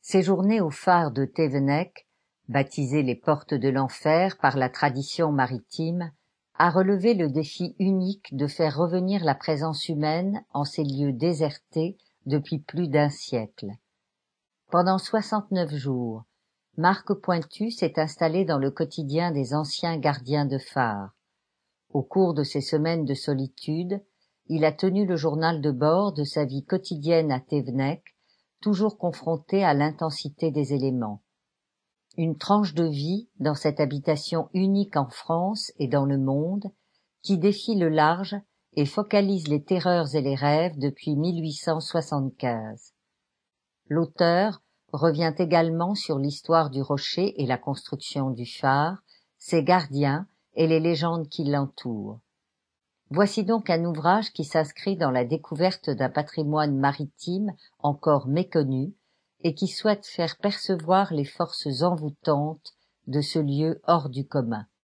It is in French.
Séjourner au phare de Thévenec, baptisé les portes de l'enfer par la tradition maritime, a relevé le défi unique de faire revenir la présence humaine en ces lieux désertés depuis plus d'un siècle. Pendant 69 jours, Marc Pointu s'est installé dans le quotidien des anciens gardiens de phare. Au cours de ces semaines de solitude, il a tenu le journal de bord de sa vie quotidienne à Thévenec, toujours confronté à l'intensité des éléments. Une tranche de vie dans cette habitation unique en France et dans le monde, qui défie le large et focalise les terreurs et les rêves depuis 1875. L'auteur revient également sur l'histoire du rocher et la construction du phare, ses gardiens et les légendes qui l'entourent. Voici donc un ouvrage qui s'inscrit dans la découverte d'un patrimoine maritime encore méconnu et qui souhaite faire percevoir les forces envoûtantes de ce lieu hors du commun.